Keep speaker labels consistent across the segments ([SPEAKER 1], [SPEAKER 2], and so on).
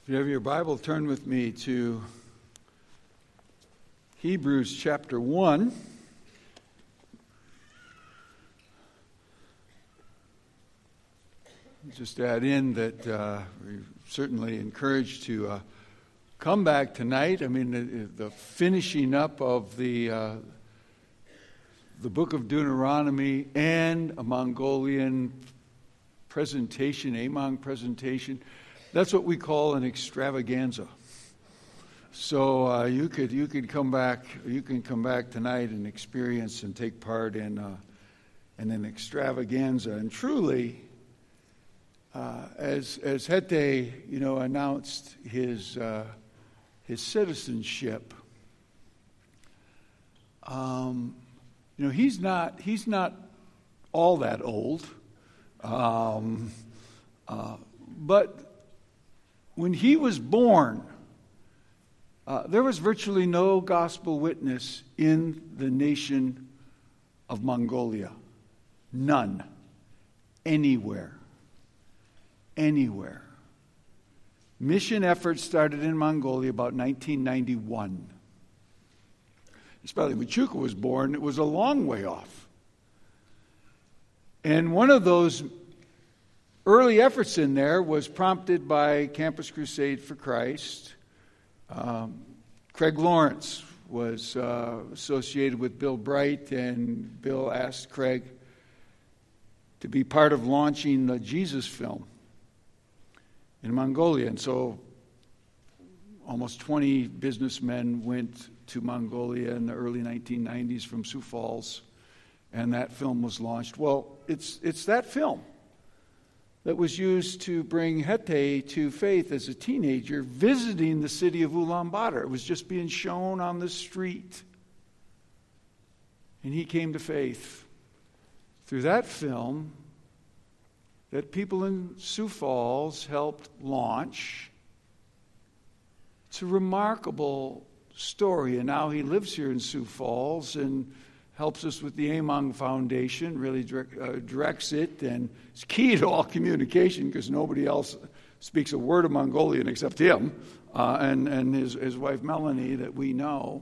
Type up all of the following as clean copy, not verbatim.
[SPEAKER 1] If you have your Bible, turn with me to Hebrews chapter 1. Just add in that we're certainly encouraged to come back tonight. I mean, the finishing up of the book of Deuteronomy and a Mongolian presentation, Among presentation. That's what we call an extravaganza. So you could come back. You can come back tonight and experience and take part in an extravaganza. And truly, as Hete, announced his citizenship, he's not all that old, but when he was born, there was virtually no gospel witness in the nation of Mongolia. None. Anywhere. Mission efforts started in Mongolia about 1991. Especially when Chuka was born, it was a long way off. And one of those early efforts in there was prompted by Campus Crusade for Christ. Craig Lawrence was associated with Bill Bright, and Bill asked Craig to be part of launching the Jesus film in Mongolia. And so almost 20 businessmen went to Mongolia in the early 1990s from Sioux Falls, and that film was launched. Well, it's that film that was used to bring Hete to faith as a teenager, visiting the city of Ulaanbaatar. It was just being shown on the street. And he came to faith through that film that people in Sioux Falls helped launch. It's a remarkable story, and now he lives here in Sioux Falls and helps us with the Among Foundation, really directs it, and it's key to all communication because nobody else speaks a word of Mongolian except him and his wife Melanie that we know.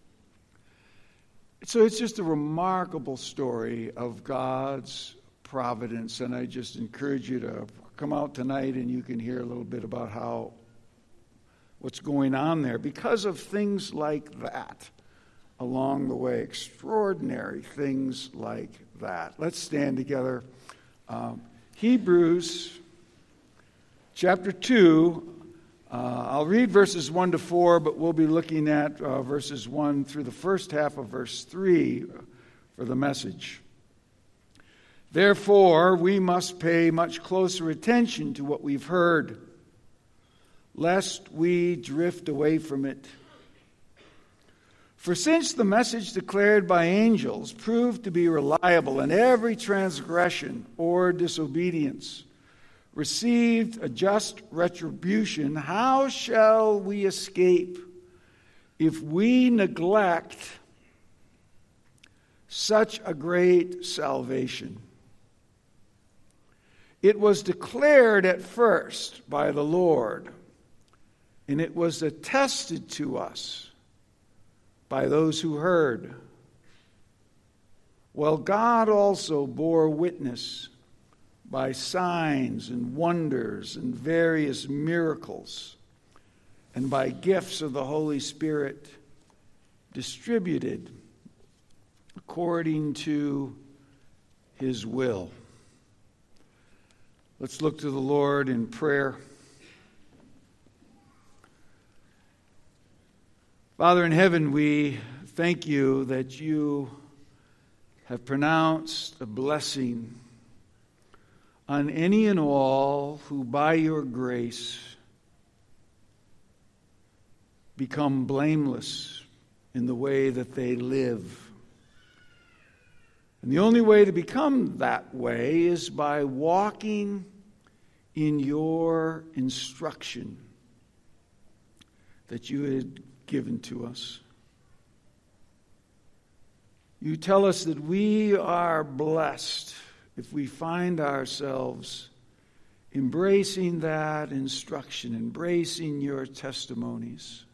[SPEAKER 1] So it's just a remarkable story of God's providence, and I just encourage you to come out tonight and you can hear a little bit about what's going on there because of things like that. Along the way, extraordinary things like that. Let's stand together. Hebrews chapter 2. I'll read verses 1 to 4, but we'll be looking at verses 1 through the first half of verse 3 for the message. Therefore, we must pay much closer attention to what we've heard, lest we drift away from it. For since the message declared by angels proved to be reliable, and every transgression or disobedience received a just retribution, how shall we escape if we neglect such a great salvation? It was declared at first by the Lord, and it was attested to us by those who heard. Well, God also bore witness by signs and wonders and various miracles, and by gifts of the Holy Spirit distributed according to His will. Let's look to the Lord in prayer. Father in heaven, we thank you that you have pronounced a blessing on any and all who by your grace become blameless in the way that they live. And the only way to become that way is by walking in your instruction that you had given to us. You tell us that we are blessed if we find ourselves embracing that instruction, embracing your testimonies.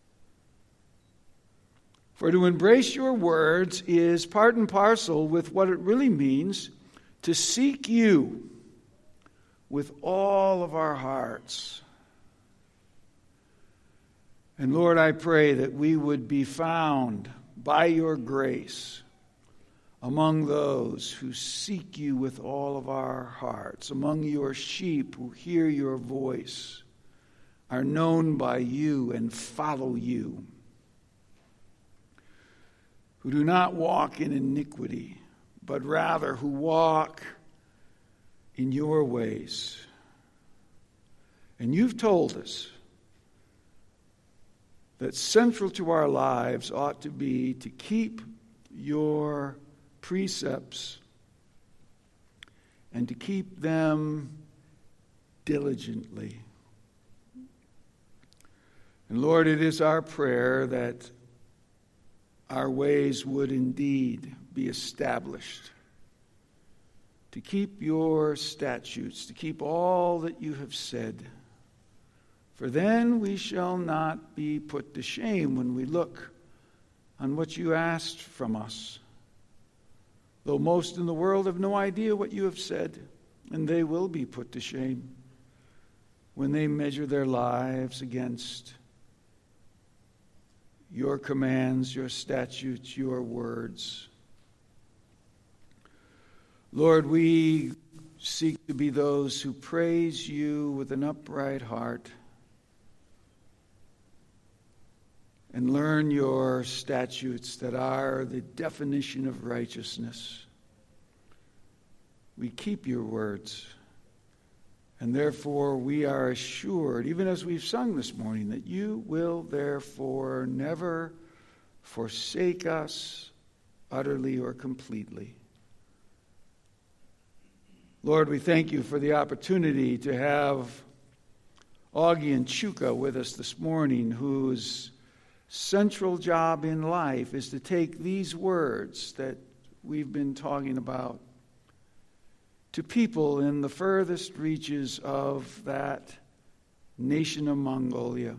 [SPEAKER 1] For to embrace your words is part and parcel with what it really means to seek you with all of our hearts. And Lord, I pray that we would be found by your grace among those who seek you with all of our hearts, among your sheep who hear your voice, are known by you and follow you, who do not walk in iniquity, but rather who walk in your ways. And you've told us that central to our lives ought to be to keep your precepts and to keep them diligently. And Lord, it is our prayer that our ways would indeed be established, to keep your statutes, to keep all that you have said. For then we shall not be put to shame when we look on what you asked from us. Though most in the world have no idea what you have said, and they will be put to shame when they measure their lives against your commands, your statutes, your words. Lord, we seek to be those who praise you with an upright heart and learn your statutes that are the definition of righteousness. We keep your words, and therefore we are assured, even as we've sung this morning, that you will therefore never forsake us utterly or completely. Lord, we thank you for the opportunity to have Augie and Chuka with us this morning, whose central job in life is to take these words that we've been talking about to people in the furthest reaches of that nation of Mongolia.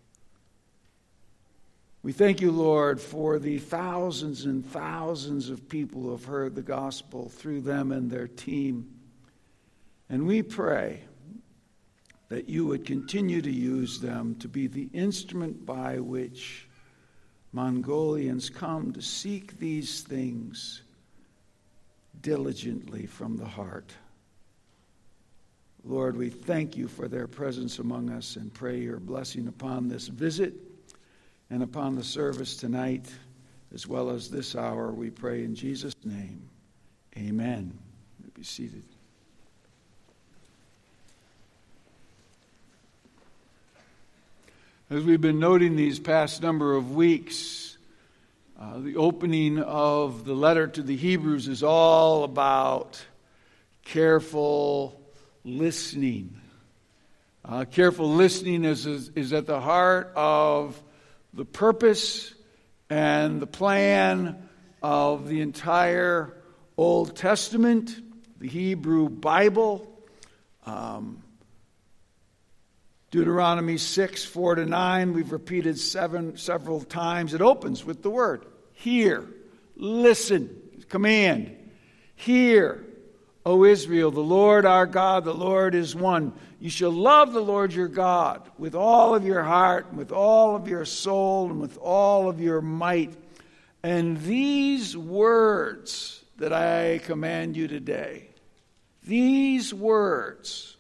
[SPEAKER 1] We thank you, Lord, for the thousands and thousands of people who have heard the gospel through them and their team. And we pray that you would continue to use them to be the instrument by which Mongolians come to seek these things diligently from the heart. Lord, we thank you for their presence among us and pray your blessing upon this visit and upon the service tonight, as well as this hour, we pray in Jesus' name. Amen. Be seated. As we've been noting these past number of weeks, the opening of the letter to the Hebrews is all about careful listening. Careful listening is at the heart of the purpose and the plan of the entire Old Testament, the Hebrew Bible. Deuteronomy 6, 4-9, we've repeated several times. It opens with the word, hear, listen, command. Hear, O Israel, the Lord our God, the Lord is one. You shall love the Lord your God with all of your heart, and with all of your soul, and with all of your might. And these words that I command you today, these words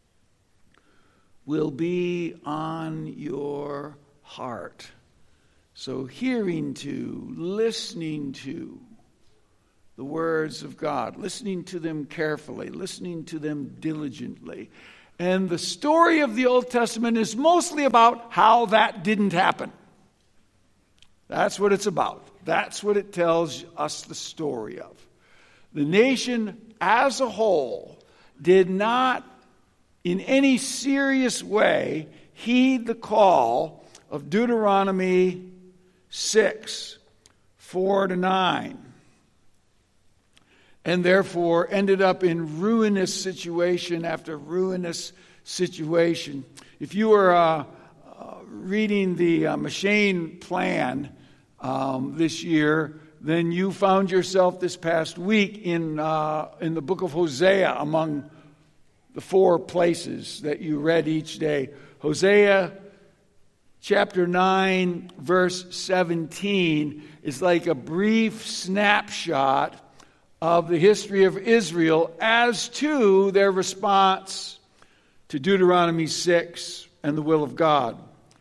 [SPEAKER 1] will be on your heart. So hearing to, listening to the words of God, listening to them carefully, listening to them diligently. And the story of the Old Testament is mostly about how that didn't happen. That's what it's about. That's what it tells us the story of. The nation as a whole did not in any serious way heed the call of Deuteronomy 6, 4-9. and therefore ended up in ruinous situation after ruinous situation. If you were reading the M'Cheyne plan this year, then you found yourself this past week in the book of Hosea among the 4 places that you read each day. Hosea chapter 9, verse 17 is like a brief snapshot of the history of Israel as to their response to Deuteronomy 6 and the will of God.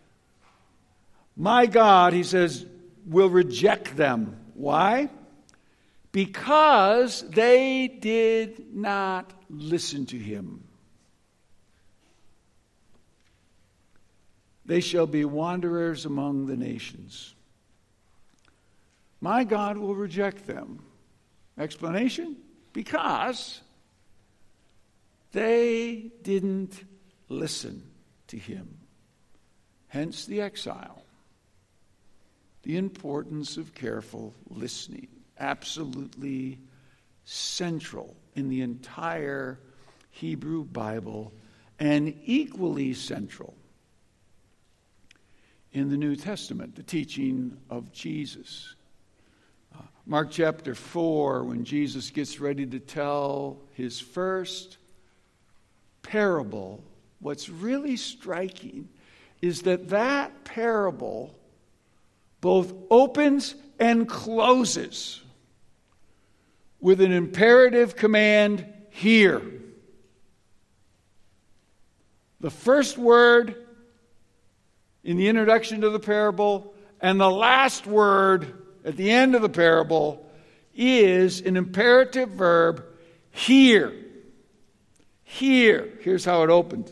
[SPEAKER 1] My God, he says, will reject them. Why? Because they did not listen to him. They shall be wanderers among the nations. My God will reject them. Explanation? Because they didn't listen to him. Hence the exile. The importance of careful listening. Absolutely central in the entire Hebrew Bible and equally central in the New Testament, the teaching of Jesus. Mark chapter 4, when Jesus gets ready to tell his first parable, what's really striking is that parable both opens and closes with an imperative command, hear. The first word in the introduction to the parable and the last word at the end of the parable is an imperative verb, hear. Hear. Here's how it opened.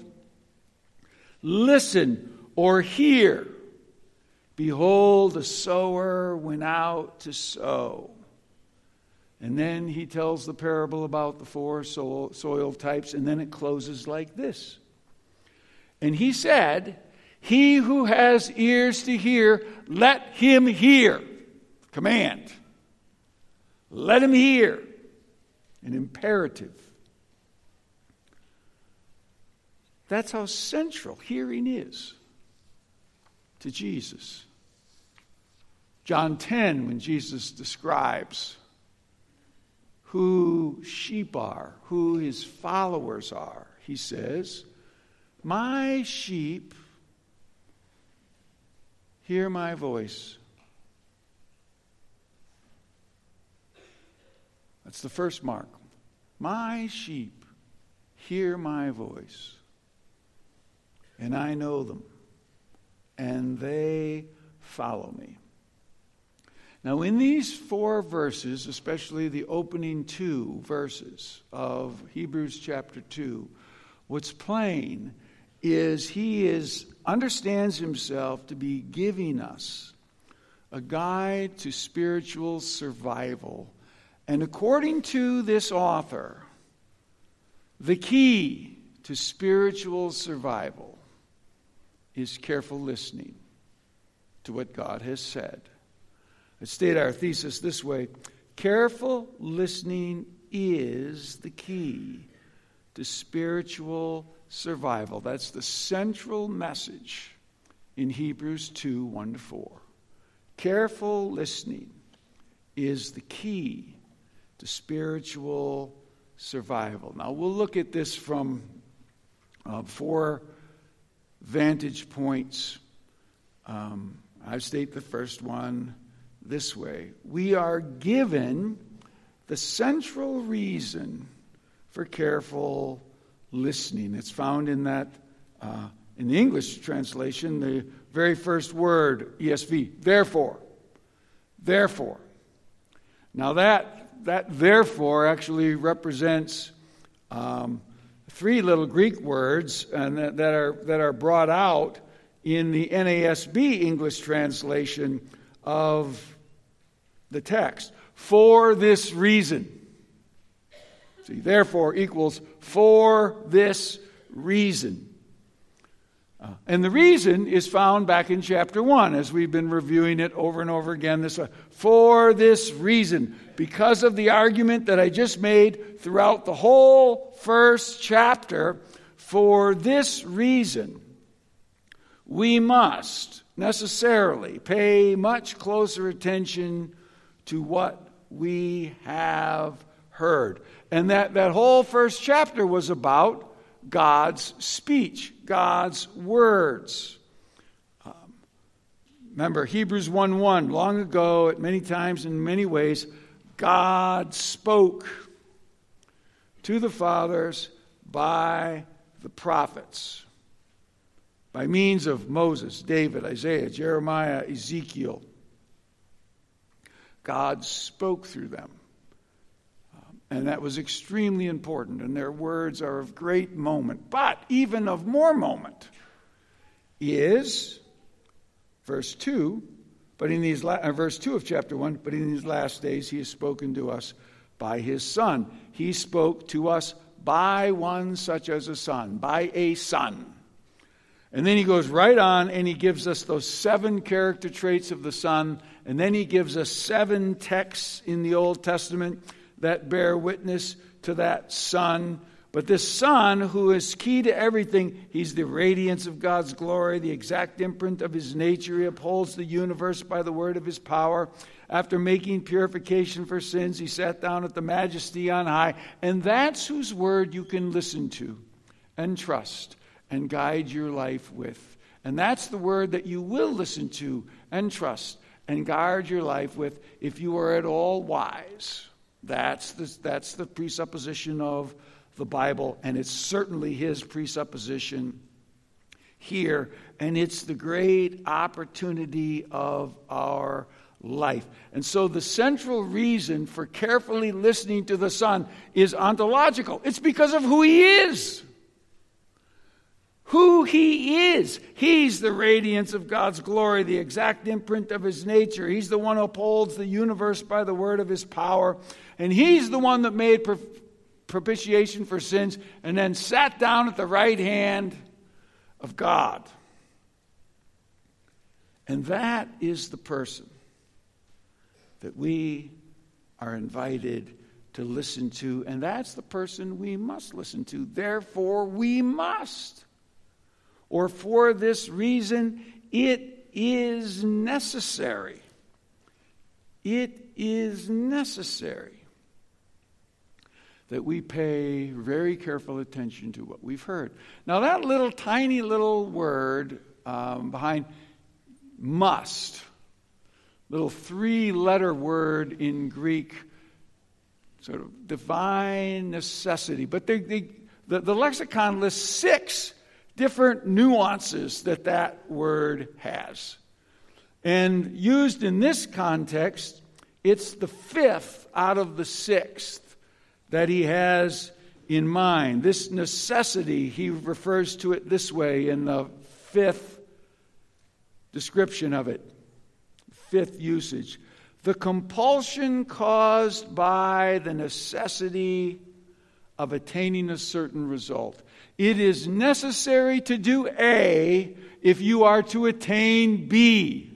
[SPEAKER 1] Listen or hear. Behold, a sower went out to sow. And then he tells the parable about the 4 soil types, and then it closes like this. And he said, he who has ears to hear, let him hear. Command. Let him hear. An imperative. That's how central hearing is to Jesus. John 10, when Jesus describes who sheep are, who his followers are, he says, my sheep hear my voice. That's the first mark. My sheep hear my voice, and I know them, and they follow me. Now, in these 4 verses, especially the opening 2 verses of Hebrews chapter 2, what's plain is he understands himself to be giving us a guide to spiritual survival. And according to this author, the key to spiritual survival is careful listening to what God has said. Let's state our thesis this way. Careful listening is the key to spiritual survival. That's the central message in Hebrews 2, 1-4. Careful listening is the key to spiritual survival. Now, we'll look at this from 4 vantage points. I state the first one this way. We are given the central reason for careful listening. It's found in that, in the English translation, the very first word, ESV, therefore. Therefore. Now that therefore actually represents 3 little Greek words and that are brought out in the NASB English translation of the text. For this reason. See, therefore equals for this reason. And the reason is found back in chapter 1, as we've been reviewing it over and over again. For this reason, because of the argument that I just made throughout the whole first chapter, for this reason, we must necessarily pay much closer attention to what we have heard. And that whole first chapter was about God's speech, God's words. Remember, Hebrews 1:1, long ago, at many times, in many ways, God spoke to the fathers by the prophets, by means of Moses, David, Isaiah, Jeremiah, Ezekiel. God spoke through them. And that was extremely important, and their words are of great moment. But even of more moment is verse 2, verse 2 of chapter 1, but in these last days he has spoken to us by his Son. He spoke to us by one such as a son, by a son. And then he goes right on and he gives us those 7 character traits of the Son, and then he gives us 7 texts in the Old Testament that bear witness to that Son. But this Son, who is key to everything, he's the radiance of God's glory, the exact imprint of his nature. He upholds the universe by the word of his power. After making purification for sins, he sat down at the majesty on high. And that's whose word you can listen to and trust and guide your life with. And that's the word that you will listen to and trust and guard your life with if you are at all wise. That's the presupposition of the Bible, and it's certainly his presupposition here, and it's the great opportunity of our life. And so the central reason for carefully listening to the Son is ontological. It's because of who he is. Who he is. He's the radiance of God's glory, the exact imprint of his nature. He's the one who upholds the universe by the word of his power. And he's the one that made propitiation for sins and then sat down at the right hand of God. And that is the person that we are invited to listen to. And that's the person we must listen to. Therefore, we must. Or for this reason, it is necessary. It is necessary that we pay very careful attention to what we've heard. Now that little tiny little word behind must, little 3-letter word in Greek, sort of divine necessity. But the lexicon lists 6 different nuances that word has. And used in this context, it's the 5th out of the 6th that he has in mind. This necessity, he refers to it this way in the 5th description of it, 5th usage. The compulsion caused by the necessity of attaining a certain result. It is necessary to do A if you are to attain B.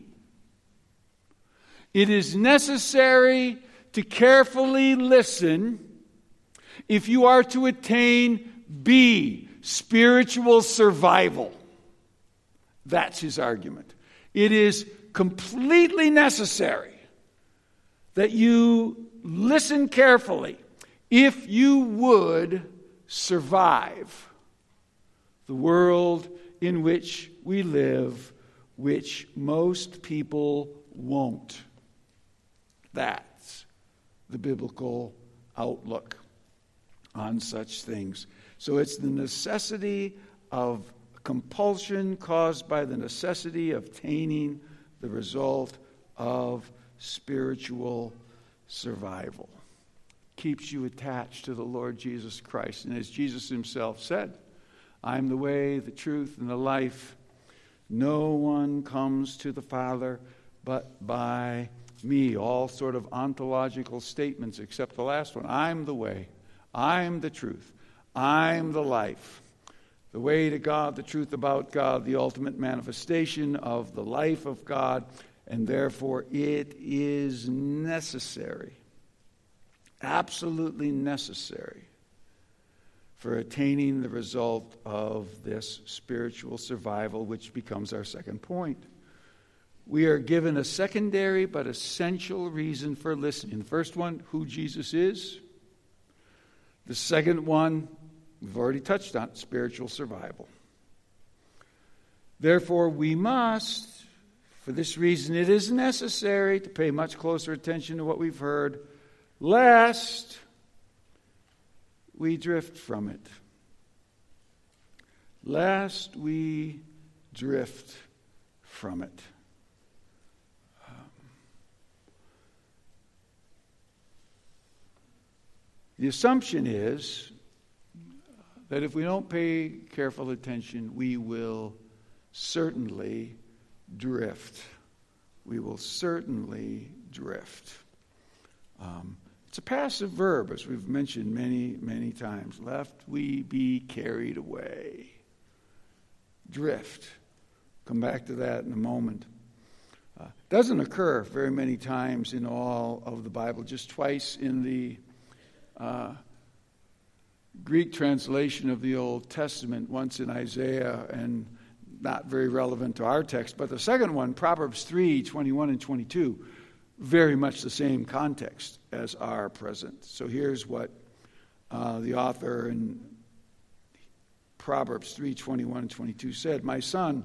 [SPEAKER 1] It is necessary to carefully listen if you are to attain B, spiritual survival. That's his argument. It is completely necessary that you listen carefully if you would survive the world in which we live, which most people won't. That's the biblical outlook on such things. So it's the necessity of compulsion caused by the necessity of attaining the result of spiritual survival. Keeps you attached to the Lord Jesus Christ. And as Jesus himself said, I am the way, the truth, and the life. No one comes to the Father but by me. All sort of ontological statements except the last one. I'm the way. I'm the truth. I'm the life. the way to God, the truth about God, the ultimate manifestation of the life of God, and therefore it is necessary, absolutely necessary, for attaining the result of this spiritual survival, which becomes our second point. We are given a secondary but essential reason for listening. The first one, who Jesus is. The second one, we've already touched on, spiritual survival. Therefore, we must, for this reason, it is necessary to pay much closer attention to what we've heard, lest we drift from it. Lest we drift from it. The assumption is that if we don't pay careful attention, we will certainly drift. We will certainly drift. It's a passive verb, as we've mentioned many, many times. Lest we be carried away. Drift. Come back to that in a moment. Doesn't occur very many times in all of the Bible, just twice in the Greek translation of the Old Testament, once in Isaiah, and not very relevant to our text. But the second one, Proverbs 3, 21 and 22, very much the same context as our present. So here's what the author in Proverbs 3, 21 and 22 said. My son,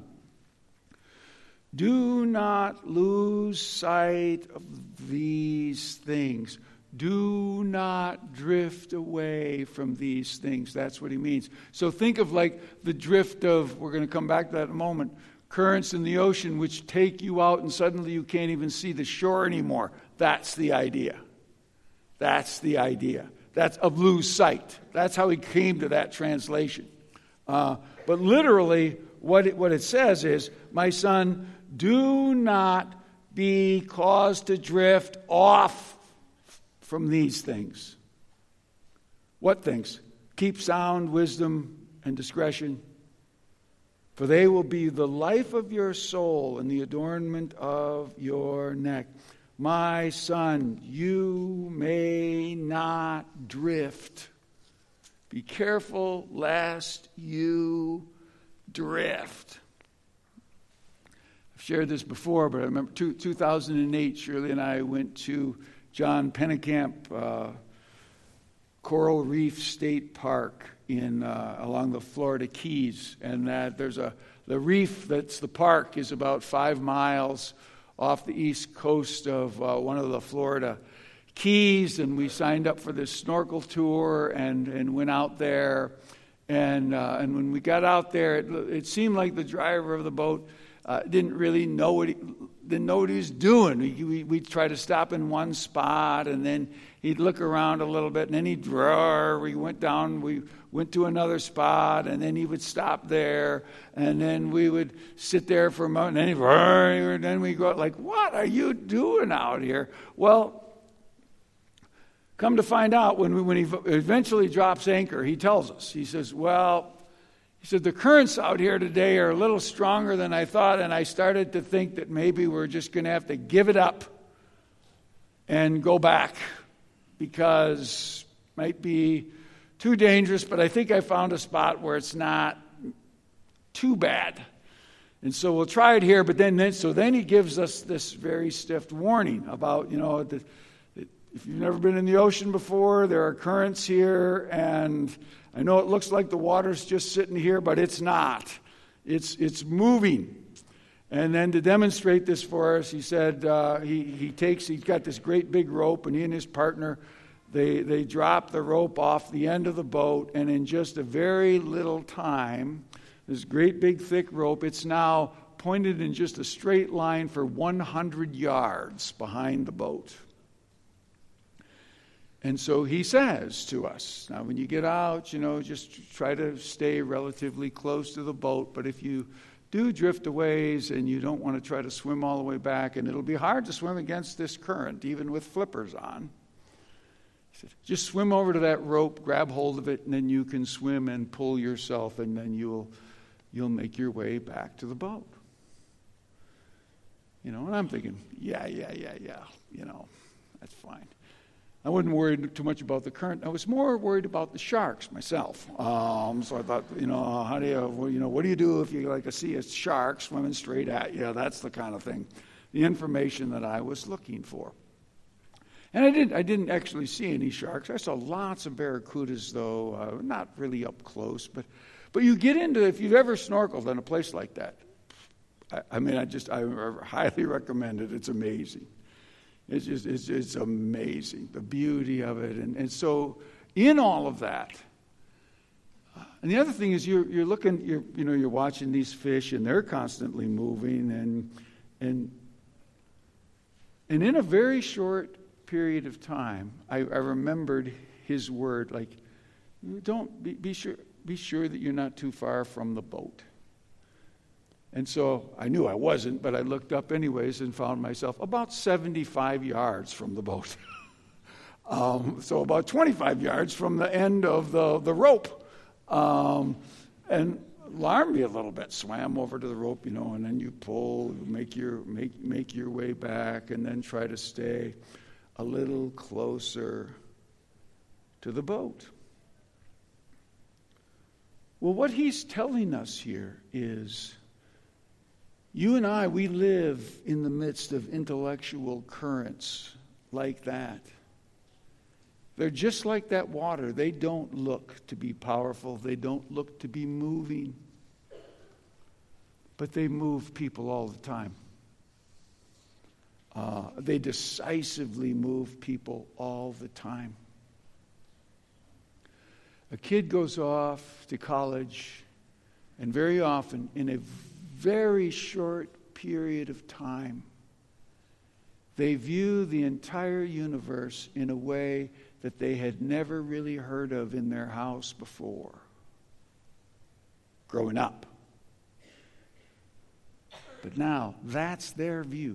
[SPEAKER 1] do not lose sight of these things. Do not drift away from these things. That's what he means. So think of like the drift of, we're going to come back to that in a moment, currents in the ocean which take you out and suddenly you can't even see the shore anymore. That's the idea. That's the idea. That's of lose sight. That's how he came to that translation. But literally what it says is, my son, do not be caused to drift off from these things. What things? Keep sound wisdom and discretion, for they will be the life of your soul and the adornment of your neck. My son, you may not drift. Be careful lest you drift. I've shared this before, but I remember 2008, Shirley and I went to John Pennekamp Coral Reef State Park in along the Florida Keys, and that the reef that's the park is about 5 miles off the east coast of one of the Florida Keys, and we signed up for this snorkel tour and went out there, and when we got out there, it seemed like the driver of the boat didn't really know what he was doing. We'd try to stop in one spot, and then he'd look around a little bit, and then he'd roar. We went to another spot, and then he would stop there, and then we would sit there for a moment, and then he'd roar, and then we'd go like, what are you doing out here? Well, come to find out, when he eventually drops anchor, he tells us, he says, the currents out here today are a little stronger than I thought, and I started to think that maybe we're just going to have to give it up and go back because it might be too dangerous, but I think I found a spot where it's not too bad. And so we'll try it here, but then he gives us this very stiff warning about, if you've never been in the ocean before, there are currents here, and I know it looks like the water's just sitting here, but it's not. It's moving. And then to demonstrate this for us, he said he's got this great big rope, and he and his partner, they drop the rope off the end of the boat, and in just a very little time, this great big thick rope, it's now pointed in just a straight line for 100 yards behind the boat. And so he says to us, now when you get out, just try to stay relatively close to the boat. But if you do drift a ways and you don't want to try to swim all the way back, and it'll be hard to swim against this current, even with flippers on. He said, just swim over to that rope, grab hold of it, and then you can swim and pull yourself, and then you'll make your way back to the boat. And I'm thinking, yeah, that's fine. I wasn't worried too much about the current. I was more worried about the sharks myself. So I thought, what do you do if you see a shark swimming straight at you? That's the kind of thing, the information that I was looking for. And I didn't actually see any sharks. I saw lots of barracudas, though, not really up close. But you get into, if you've ever snorkeled in a place like that, I highly recommend it. It's amazing. It's amazing, the beauty of it. And so in all of that, and the other thing is you're watching these fish, and they're constantly moving, and in a very short period of time, I remembered his word, don't be sure that you're not too far from the boat. And so I knew I wasn't, but I looked up anyways and found myself about 75 yards from the boat. So about 25 yards from the end of the rope. And alarmed me a little bit. Swam over to the rope, and then you pull, make your way back, and then try to stay a little closer to the boat. Well, what he's telling us here is, you and I, we live in the midst of intellectual currents like that. They're just like that water. They don't look to be powerful. They don't look to be moving. But they move people all the time. They decisively move people all the time. A kid goes off to college, and very often, in a very short period of time, they view the entire universe in a way that they had never really heard of in their house before, growing up. But now, that's their view.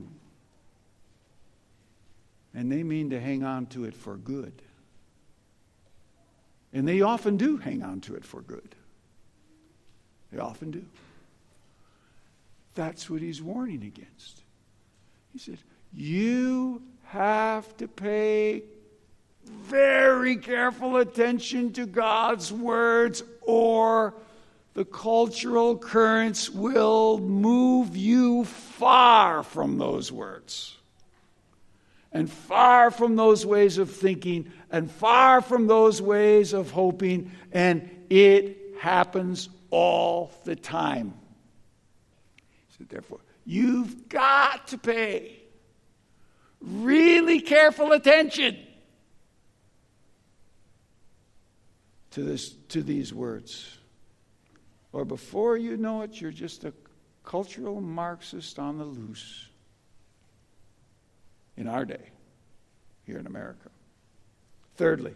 [SPEAKER 1] And they mean to hang on to it for good. And they often do hang on to it for good. They often do. That's what he's warning against. He said, you have to pay very careful attention to God's words, or the cultural currents will move you far from those words, and far from those ways of thinking, and far from those ways of hoping, and it happens all the time. So therefore, you've got to pay really careful attention to these words. Or before you know it, you're just a cultural Marxist on the loose in our day, here in America. Thirdly,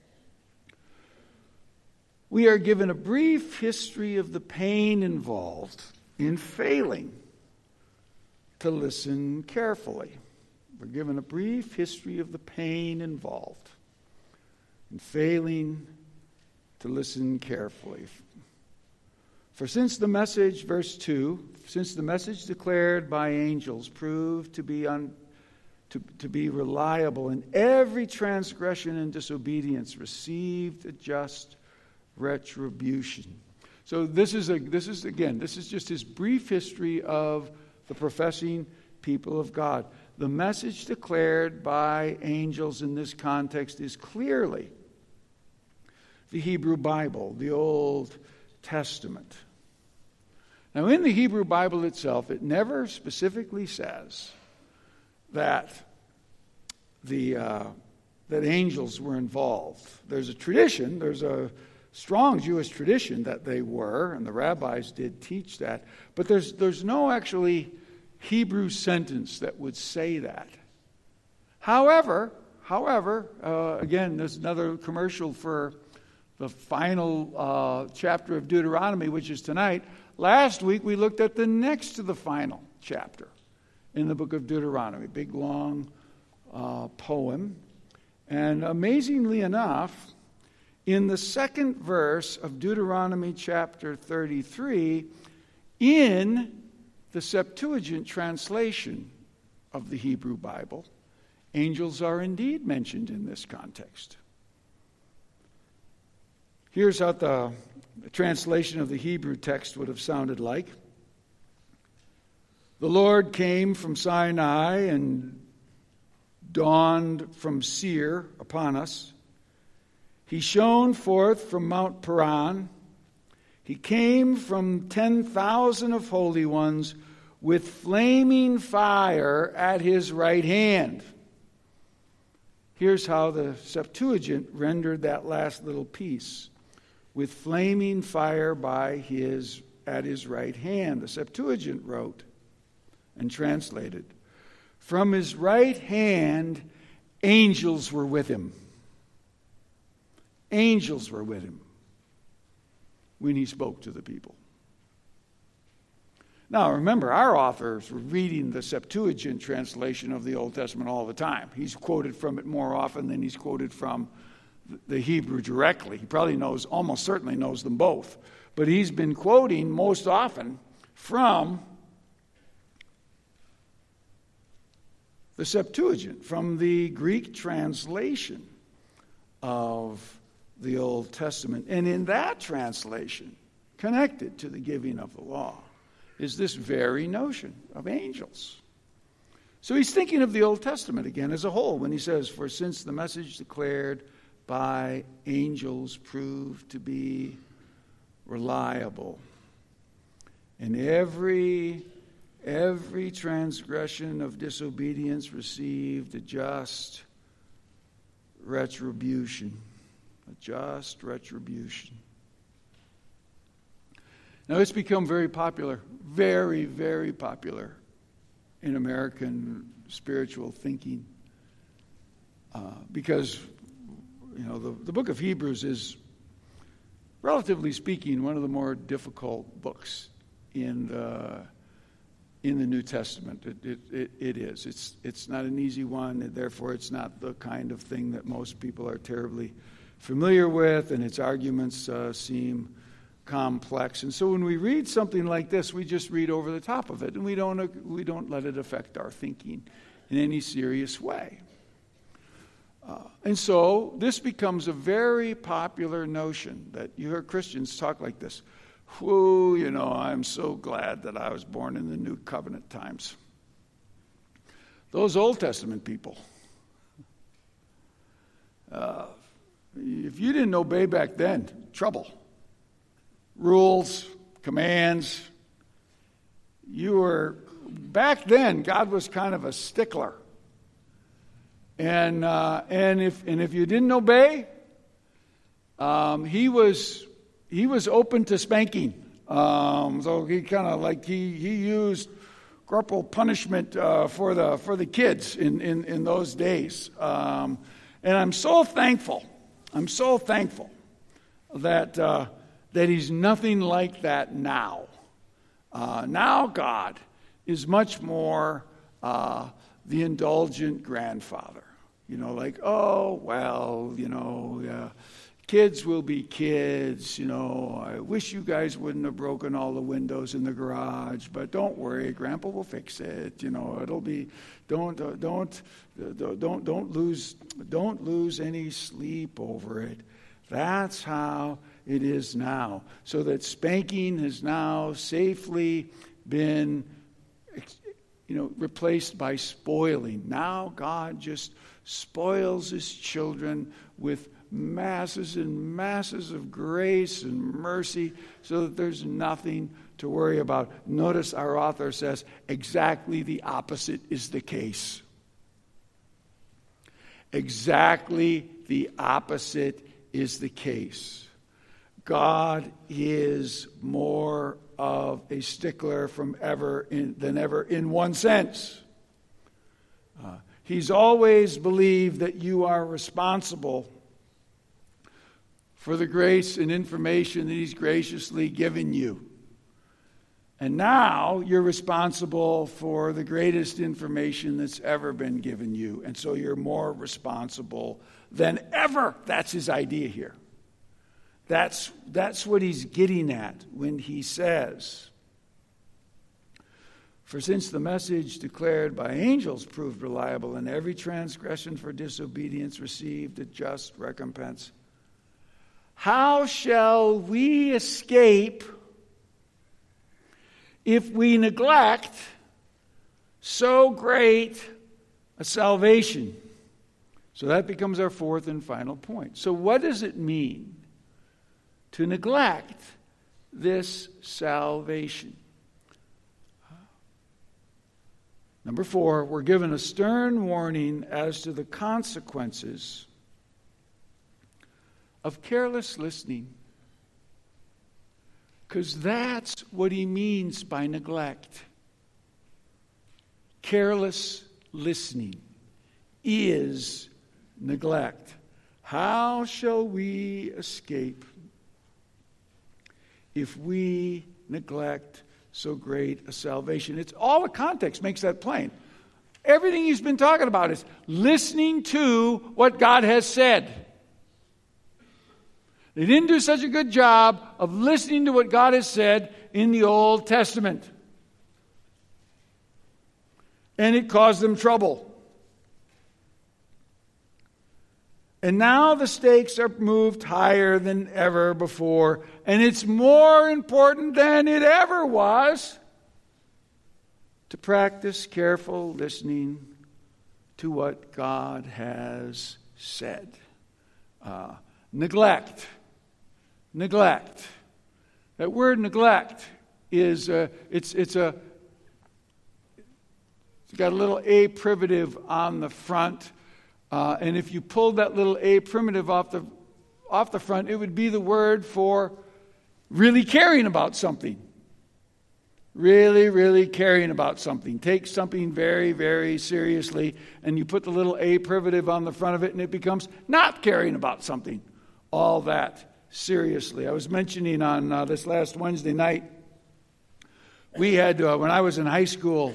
[SPEAKER 1] we are given a brief history of the pain involved in failing to listen carefully. We're given a brief history of the pain involved in failing to listen carefully. For since the message, verse 2, since the message declared by angels proved to be reliable, and every transgression and disobedience received a just retribution. So this is just his brief history of the professing people of God. The message declared by angels in this context is clearly the Hebrew Bible, the Old Testament. Now, in the Hebrew Bible itself, it never specifically says that that angels were involved. There's a tradition, there's a strong Jewish tradition that they were, and the rabbis did teach that, but there's no actually Hebrew sentence that would say that. However, again, there's another commercial for the final chapter of Deuteronomy, which is tonight. Last week we looked at the next to the final chapter in the book of Deuteronomy, big long poem. And amazingly enough, in the second verse of Deuteronomy chapter 33, in the Septuagint translation of the Hebrew Bible, angels are indeed mentioned in this context. Here's how the translation of the Hebrew text would have sounded like. The Lord came from Sinai and dawned from Seir upon us. He shone forth from Mount Paran. He came from 10,000 of holy ones with flaming fire at his right hand. Here's how the Septuagint rendered that last little piece. With flaming fire at his right hand. The Septuagint wrote and translated, from his right hand, angels were with him. Angels were with him when he spoke to the people. Now, remember, our authors were reading the Septuagint translation of the Old Testament all the time. He's quoted from it more often than he's quoted from the Hebrew directly. He probably almost certainly knows them both. But he's been quoting most often from the Septuagint, from the Greek translation of the Old Testament. And in that translation, connected to the giving of the law, is this very notion of angels. So he's thinking of the Old Testament again as a whole when he says, for since the message declared by angels proved to be reliable, and every transgression of disobedience received a just retribution. A just retribution. Now, it's become very popular, very, very popular in American spiritual thinking because, the book of Hebrews is, relatively speaking, one of the more difficult books in the New Testament. It is. It's not an easy one, and therefore it's not the kind of thing that most people are terribly familiar with, and its arguments seem complex. And so when we read something like this, we just read over the top of it, and we don't let it affect our thinking in any serious way. And so this becomes a very popular notion that you hear Christians talk like this. Whoo, I'm so glad that I was born in the New Covenant times. Those Old Testament people, if you didn't obey back then, trouble. Rules, commands. Back then, God was kind of a stickler. And if you didn't obey, he was open to spanking. So he kind of he used corporal punishment for the kids in those days. And I'm so thankful that he's nothing like that now. Now God is much more the indulgent grandfather. Kids will be kids. I wish you guys wouldn't have broken all the windows in the garage, but don't worry, Grandpa will fix it. It'll be. Don't lose any sleep over it. That's how it is now. So that spanking has now safely been, replaced by spoiling. Now God just spoils his children with masses and masses of grace and mercy so that there's nothing to worry about. Notice our author says exactly the opposite is the case. Exactly the opposite is the case. God is more of a stickler than ever in one sense. He's always believed that you are responsible for the grace and information that he's graciously given you. And now you're responsible for the greatest information that's ever been given you. And so you're more responsible than ever. That's his idea here. That's what he's getting at when he says, for since the message declared by angels proved reliable, and every transgression for disobedience received a just recompense, how shall we escape if we neglect so great a salvation? So that becomes our fourth and final point. So what does it mean to neglect this salvation? Number 4, we're given a stern warning as to the consequences of careless listening. Because that's what he means by neglect. Careless listening is neglect. How shall we escape if we neglect so great a salvation? It's all the context makes that plain. Everything he's been talking about is listening to what God has said. They didn't do such a good job of listening to what God has said in the Old Testament. And it caused them trouble. And now the stakes are moved higher than ever before. And it's more important than it ever was to practice careful listening to what God has said. Neglect. That word neglect is it's got a little a privative on the front, and if you pulled that little a privative off the front, it would be the word for really caring about something. Really caring about something. Take something very, very seriously, and you put the little a privative on the front of it, and it becomes not caring about something. All that seriously. I was mentioning on this last Wednesday night, we had, when I was in high school,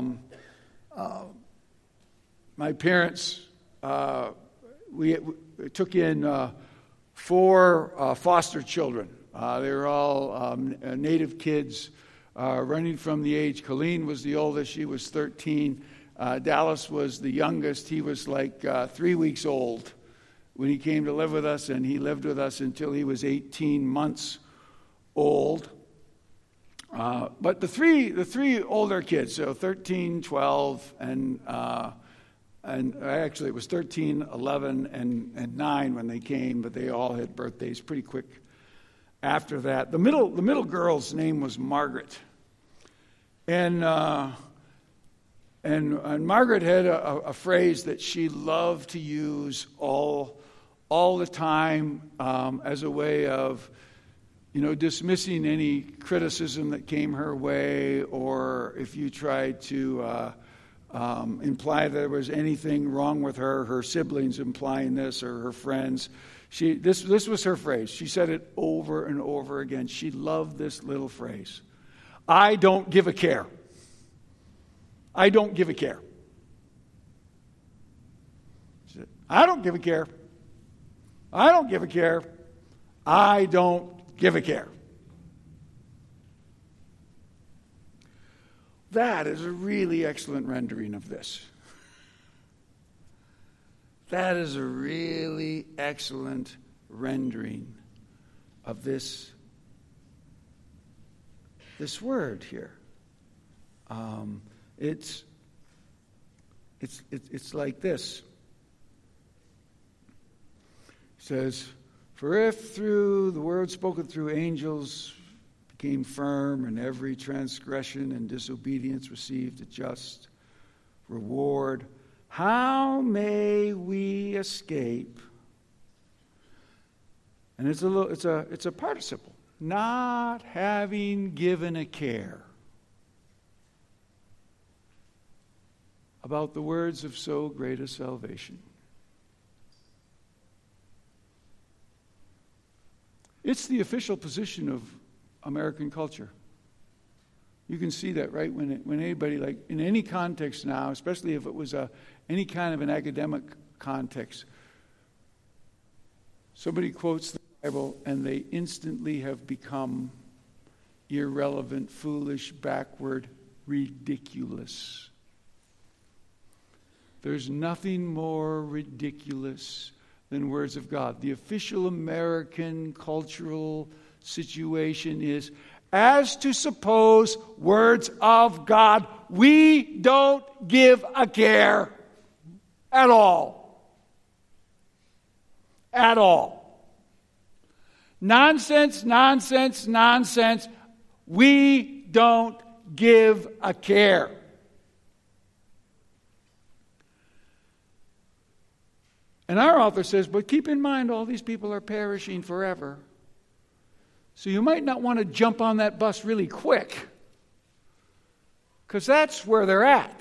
[SPEAKER 1] my parents, we took in 4 foster children. They were all native kids running from the age. Colleen was the oldest. She was 13. Dallas was the youngest. He was like 3 weeks old when he came to live with us, and he lived with us until he was 18 months old. But the three older kids, so 13, 12, and actually it was 13, 11, and 9 when they came, but they all had birthdays pretty quick after that. The middle girl's name was Margaret, and Margaret had a phrase that she loved to use all the time as a way of, dismissing any criticism that came her way, or if you tried to imply there was anything wrong with her siblings implying this, or her friends. This was her phrase. She said it over and over again. She loved this little phrase. I don't give a care. I don't give a care. She said, I don't give a care. I don't give a care. I don't give a care. That is a really excellent rendering of this. That is a really excellent rendering of this word here. It's like this. It says, for if through the word spoken through angels became firm, and every transgression and disobedience received a just reward, how may we escape? And it's a participle. Not having given a care about the words of so great a salvation. It's the official position of American culture. You can see that, right? When anybody, like in any context now, especially if it was any kind of an academic context, somebody quotes the Bible and they instantly have become irrelevant, foolish, backward, ridiculous. There's nothing more ridiculous than words of God. The official American cultural situation is, as to suppose words of God, we don't give a care at all. At all. Nonsense, nonsense, nonsense. We don't give a care. And our author says, but keep in mind all these people are perishing forever. So you might not want to jump on that bus really quick, because that's where they're at.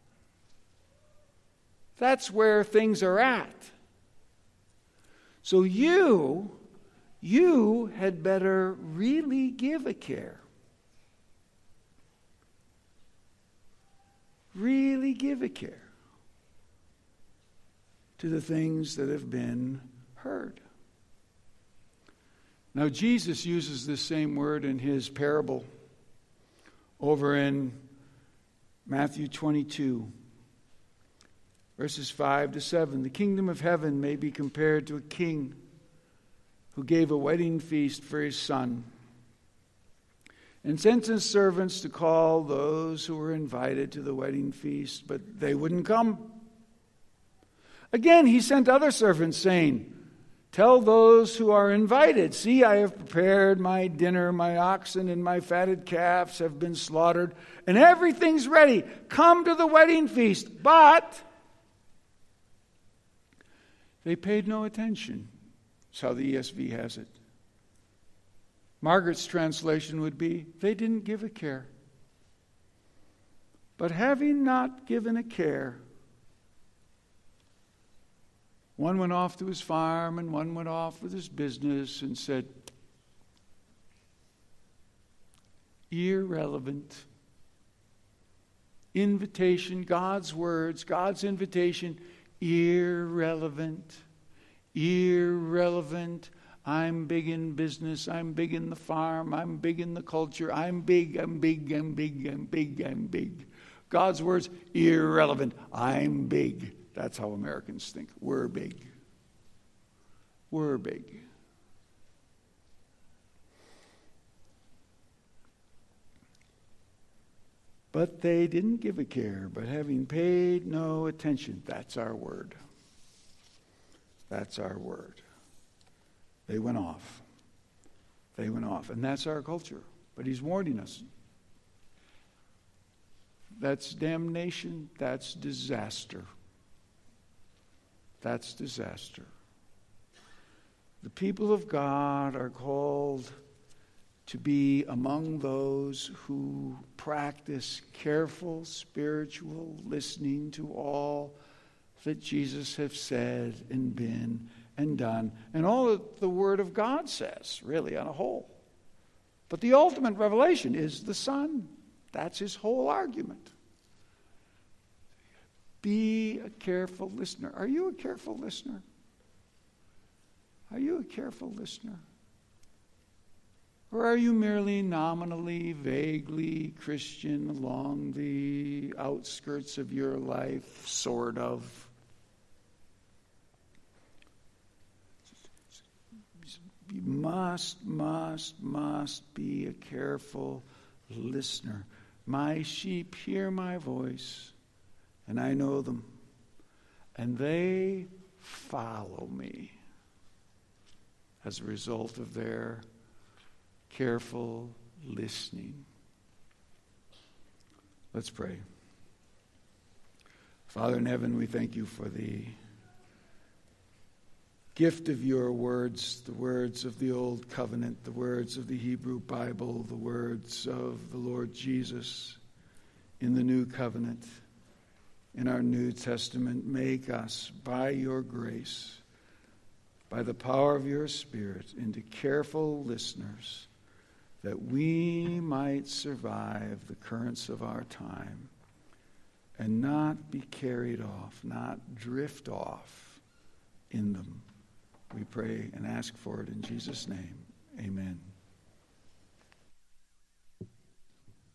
[SPEAKER 1] That's where things are at. So you had better really give a care. Really give a care to the things that have been heard. Now, Jesus uses this same word in his parable over in Matthew 22, verses 5 to 7. The kingdom of heaven may be compared to a king who gave a wedding feast for his son and sent his servants to call those who were invited to the wedding feast, but they wouldn't come. Again, he sent other servants, saying, tell those who are invited, see, I have prepared my dinner, my oxen and my fatted calves have been slaughtered, and everything's ready. Come to the wedding feast. But they paid no attention. That's how the ESV has it. Margaret's translation would be, they didn't give a care. But having not given a care, one went off to his farm and one went off with his business and said, irrelevant. Invitation, God's words, God's invitation, irrelevant. Irrelevant. I'm big in business. I'm big in the farm. I'm big in the culture. I'm big, I'm big, I'm big, I'm big, I'm big. God's words, irrelevant. I'm big. That's how Americans think. We're big. We're big. But they didn't give a care, but having paid no attention. That's our word. That's our word. They went off. They went off. And that's our culture. But he's warning us. That's damnation. That's disaster. That's disaster. The people of God are called to be among those who practice careful spiritual listening to all that Jesus has said and been and done, and all that the Word of God says, really, on a whole. But the ultimate revelation is the Son. That's his whole argument. Be a careful listener. Are you a careful listener? Are you a careful listener? Or are you merely nominally, vaguely Christian along the outskirts of your life, sort of? You must be a careful listener. My sheep hear my voice, and I know them, and they follow me as a result of their careful listening. Let's pray. Father in heaven, we thank you for the gift of your words, the words of the Old Covenant, the words of the Hebrew Bible, the words of the Lord Jesus in the New Covenant, in our New Testament. Make us, by your grace, by the power of your Spirit, into careful listeners that we might survive the currents of our time and not be carried off, not drift off in them. We pray and ask for it in Jesus' name. Amen.